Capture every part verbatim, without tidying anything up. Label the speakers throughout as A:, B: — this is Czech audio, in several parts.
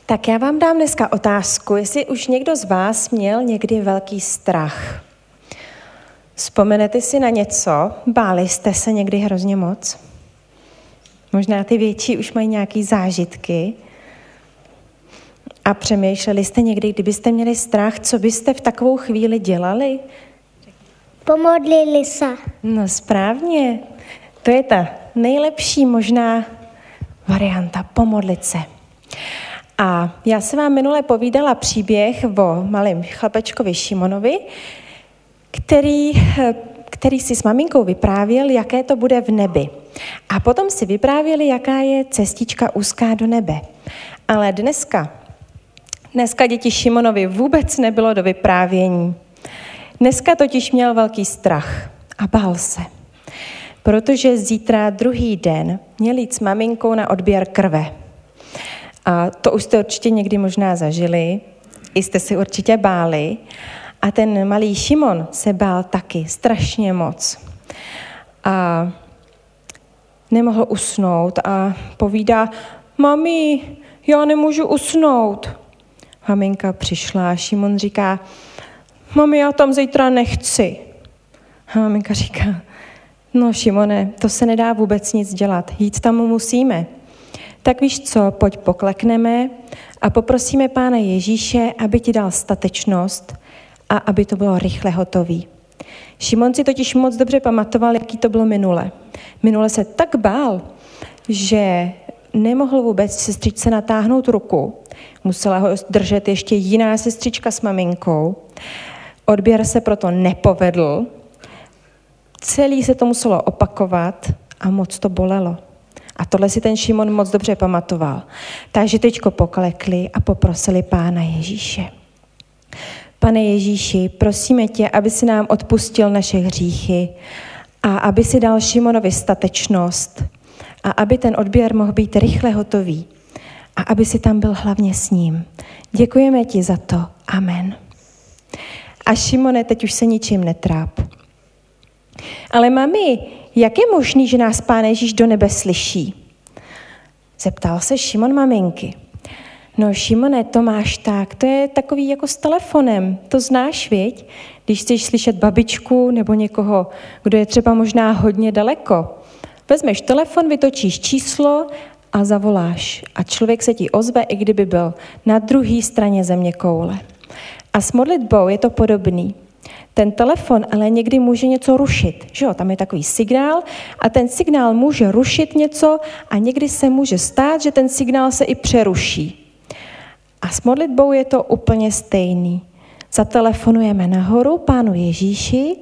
A: Tak já vám dám dneska otázku, jestli už někdo z vás měl někdy velký strach. Vzpomenete si na něco? Báli jste se někdy hrozně moc? Možná ty větší už mají nějaké zážitky. A přemýšleli jste někdy, kdybyste měli strach, co byste v takovou chvíli dělali?
B: Pomodlili se.
A: No správně. To je ta nejlepší možná varianta, pomodlit se. A já jsem vám minule povídala příběh o malém chlapečkovi Šimonovi, který, který si s maminkou vyprávěl, jaké to bude v nebi. A potom si vyprávěli, jaká je cestička úzká do nebe. Ale dneska, dneska děti Šimonovi vůbec nebylo do vyprávění. Dneska totiž měl velký strach a bál se. Protože zítra druhý den měl jít s maminkou na odběr krve. A to už jste určitě někdy možná zažili, i jste si určitě báli. A ten malý Šimon se bál taky strašně moc. A nemohl usnout a povídá, mami, já nemůžu usnout. Maminka přišla a Šimon říká, mami, já tam zítra nechci. A maminka říká, no Šimone, to se nedá vůbec nic dělat, jít tam musíme. Tak víš co, pojď poklekneme a poprosíme Pána Ježíše, aby ti dal statečnost a aby to bylo rychle hotový. Šimon si totiž moc dobře pamatoval, jaký to bylo minule. Minule se tak bál, že nemohl vůbec sestřičce natáhnout ruku. Musela ho držet ještě jiná sestřička s maminkou. Odběr se proto nepovedl. Celý se to muselo opakovat a moc to bolelo. A tohle si ten Šimon moc dobře pamatoval. Takže teďko poklekli a poprosili Pána Ježíše. Pane Ježíši, prosíme tě, aby si nám odpustil naše hříchy a aby si dal Šimonovi statečnost a aby ten odběr mohl být rychle hotový a aby si tam byl hlavně s ním. Děkujeme ti za to. Amen. A Šimone, teď už se ničím netráp. Ale mami, jak je možný, že nás Pán Ježíš do nebe slyší? Zeptal se Šimon maminky. No Šimone, to máš tak, to je takový jako s telefonem, to znáš, viď? Když chceš slyšet babičku nebo někoho, kdo je třeba možná hodně daleko. Vezmeš telefon, vytočíš číslo a zavoláš. A člověk se ti ozve, i kdyby byl na druhé straně země koule. A s modlitbou je to podobný. Ten telefon ale někdy může něco rušit, že jo? Tam je takový signál a ten signál může rušit něco a někdy se může stát, že ten signál se i přeruší. A s modlitbou je to úplně stejný. Zatelefonujeme nahoru Pánu Ježíši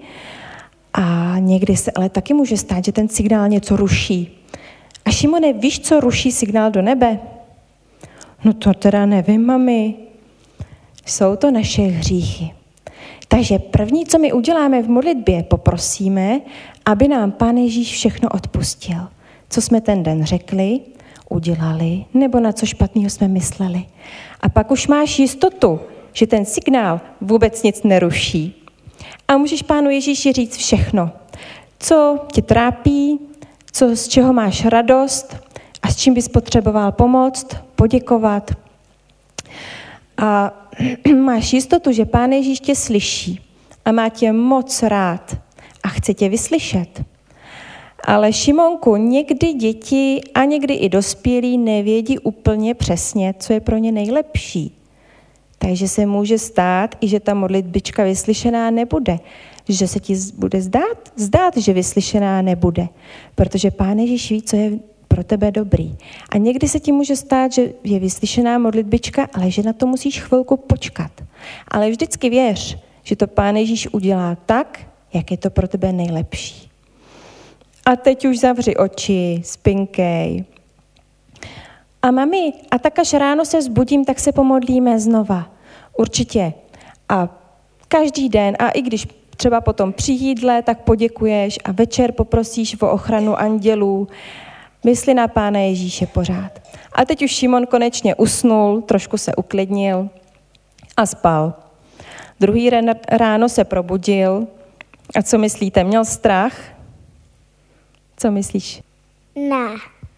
A: a někdy se ale taky může stát, že ten signál něco ruší. A Šimone, víš, co ruší signál do nebe? No to teda nevím, mami. Jsou to naše hříchy. Takže první, co my uděláme v modlitbě, poprosíme, aby nám Pán Ježíš všechno odpustil. Co jsme ten den řekli, udělali, nebo na co špatného jsme mysleli. A pak už máš jistotu, že ten signál vůbec nic neruší. A můžeš Pánu Ježíši říct všechno. Co tě trápí, co, z čeho máš radost a s čím bys potřeboval pomoct, poděkovat. A máš jistotu, že Pán Ježíš tě slyší a má tě moc rád a chce tě vyslyšet. Ale Šimonku, někdy děti a někdy i dospělí nevědí úplně přesně, co je pro ně nejlepší. Takže se může stát i, že ta modlitbička vyslyšená nebude. Že se ti bude zdát, zdát, že vyslyšená nebude. Protože Pán Ježíš ví, co je pro tebe dobrý. A někdy se ti může stát, že je vyslyšená modlitbička, ale že na to musíš chvilku počkat. Ale vždycky věř, že to Pán Ježíš udělá tak, jak je to pro tebe nejlepší. A teď už zavři oči, spinkej. A mami, a tak až ráno se vzbudím, tak se pomodlíme znova. Určitě. A každý den, a i když třeba potom při jídle, tak poděkuješ a večer poprosíš o ochranu andělů. Mysli na Pána Ježíše pořád. A teď už Šimon konečně usnul, trošku se uklidnil a spal. Druhý ráno se probudil. A co myslíte, měl strach? Co myslíš?
B: Ne.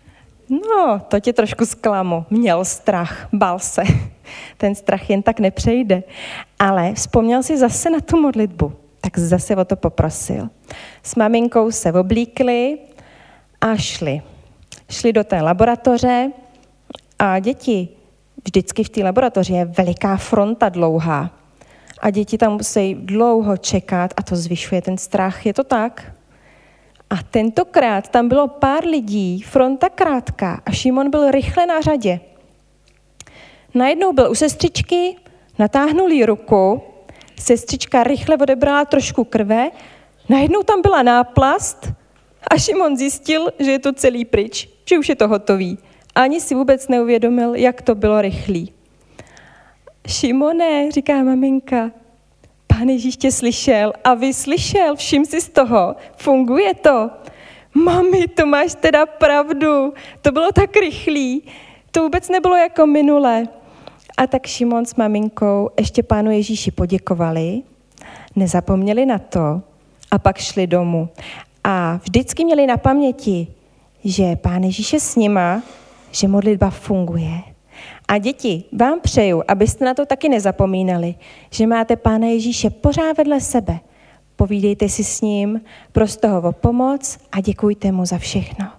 A: No, to tě trošku zklamu. Měl strach, bál se. Ten strach jen tak nepřejde. Ale vzpomněl si zase na tu modlitbu. Tak zase o to poprosil. S maminkou se oblíkli a šli. Šli do té laboratoře a děti, vždycky v té laboratoři je veliká fronta dlouhá. A děti tam musí dlouho čekat a to zvyšuje ten strach. Je to tak? A tentokrát tam bylo pár lidí, fronta krátká a Šimon byl rychle na řadě. Najednou byl u sestřičky, natáhnul jí ruku, sestřička rychle odebrala trošku krve, najednou tam byla náplast a Šimon zjistil, že je to celý pryč, že už je to hotový. Ani si vůbec neuvědomil, jak to bylo rychlý. Šimone, říká maminka, Pán Ježíš tě slyšel a vy slyšel, všim si z toho, funguje to. Mami, to máš teda pravdu, to bylo tak rychlý, to vůbec nebylo jako minule. A tak Šimon s maminkou ještě Pánu Ježíši poděkovali, nezapomněli na to a pak šli domů. A vždycky měli na paměti, že Pán Ježíš je s nima, že modlitba funguje. A děti, vám přeju, abyste na to taky nezapomínali, že máte Pána Ježíše pořád vedle sebe. Povídejte si s ním, proste ho o pomoc a děkujte mu za všechno.